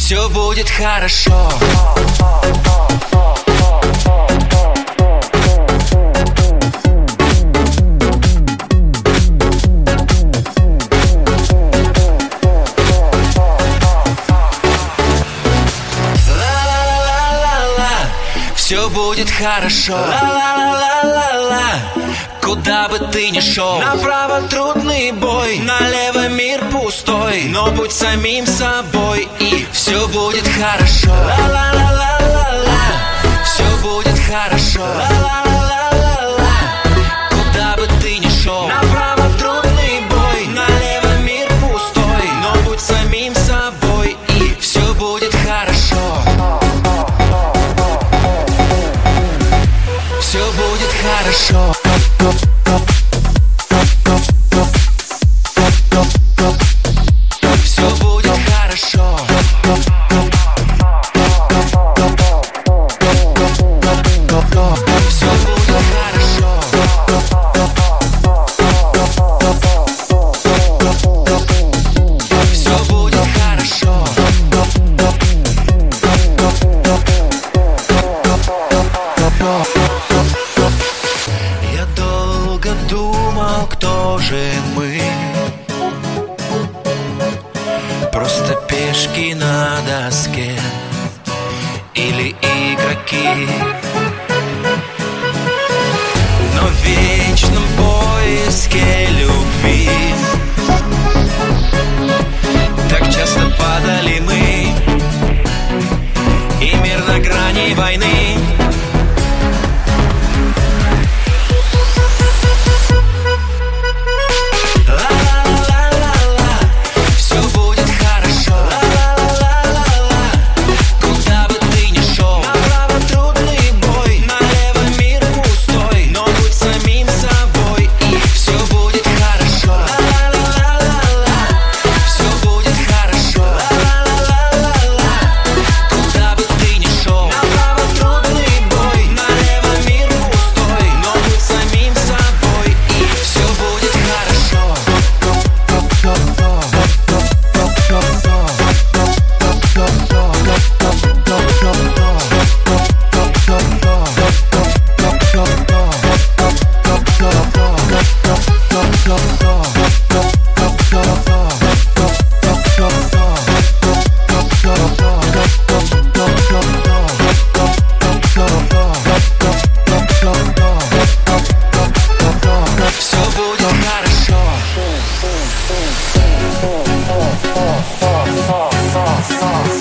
все будет хорошо. Все будет хорошо. Ла-ла-ла-ла-ла. Куда бы ты ни шел, направо трудный бой, налево мир пустой, но будь самим собой, и все будет хорошо. Ла-ла-ла-ла-ла. Все будет хорошо. Ла-ла-ла-ла-ла. Куда бы ты ни шел, направо трудный бой, налево мир пустой, но будь самим собой, и все будет хорошо. Все будет хорошо. Все будет хорошо. Все будет хорошо. Все будет хорошо. Я долго думал, кто же мы. Просто пешки на доске или игроки, но в вечном поиске любви так часто падали мы, и мир на грани войны. Все будет хорошо.